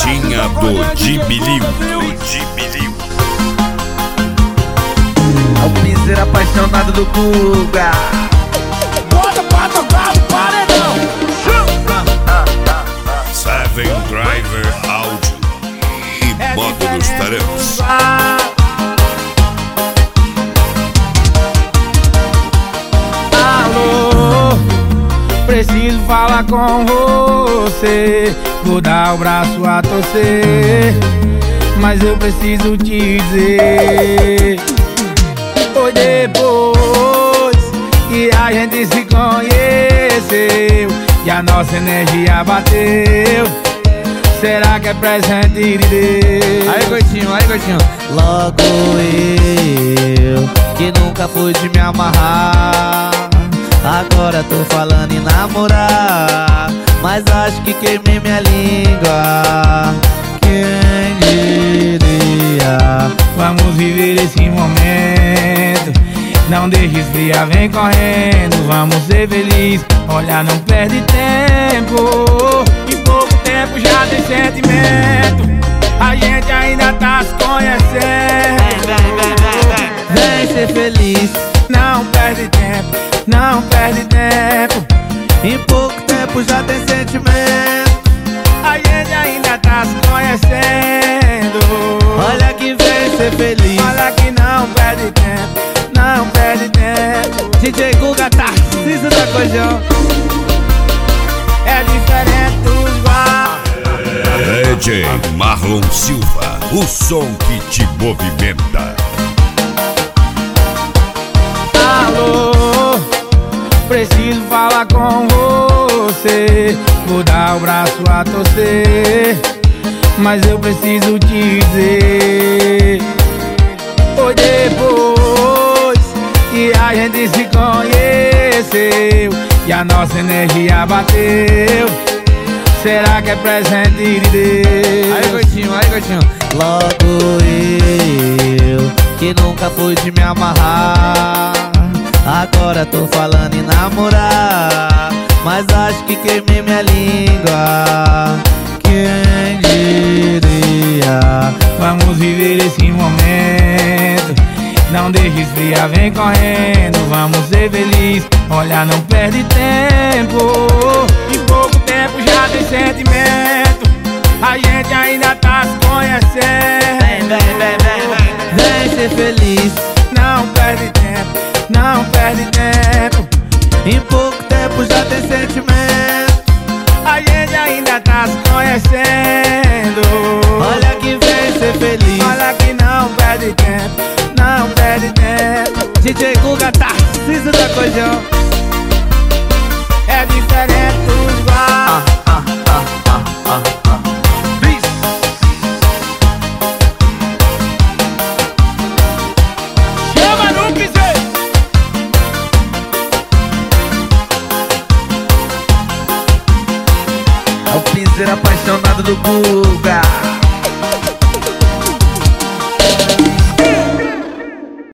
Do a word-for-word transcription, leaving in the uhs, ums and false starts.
Pimentinha do Dibilil. Dibilil. É o piseiro apaixonado do Guga. Bota pra tocar o paredão. Seven Driver Áudio e Módulos Tarantos. Alô, preciso falar com você. Vou dar o braço a torcer, mas eu preciso te dizer. Foi depois que a gente se conheceu e a nossa energia bateu. Será que é presente de Deus? Aí, gordinho, aí, gordinho. Logo eu, que nunca fui de me amarrar, agora tô falando em namorar, mas acho que queimei minha língua. Quem diria? Vamos viver esse momento, não deixe esfriar, vem correndo. Vamos ser felizes, olha, não perde tempo. Em pouco tempo já tem sentimento, a gente ainda tá se conhecendo. Vem, vem, vem, vem, vem ser feliz. Não perde tempo, não perde tempo. Em pouco tempo já tem sentimento, a gente ainda tá se conhecendo. olha que vem ser feliz. Olha que não perde tempo, não perde tempo. D J Guga, Tarcísio da Cojão. É diferente dos igual. D J Marlon Silva, o som que te movimenta. Alô, preciso falar com você. Vou dar o braço a torcer, mas eu preciso te dizer. Foi depois que a gente se conheceu e a nossa energia bateu. Será que é presente de Deus? Aí, gordinho, aí, gordinho. Logo eu, que nunca fui de me amarrar, agora tô falando em namorar, mas acho que queimei minha língua. Quem diria? Vamos viver esse momento, não deixe esfriar, vem correndo. Vamos ser felizes, olha, não perde tempo. Em pouco tempo já tem sentimento, a gente ainda tá se conhecendo. Vem, vem, vem, vem, vem, vem ser feliz. Não perde tempo, não perde tempo. Em pouco tempo já tem sentimento, A gente ainda tá se conhecendo. olha que vem ser feliz. Olha que não perde tempo, não perde tempo. D J Guga, Tarcísio da Cojão. É diferente dos igual. Chama no piseiro. É o piseiro apaixonado do Guga.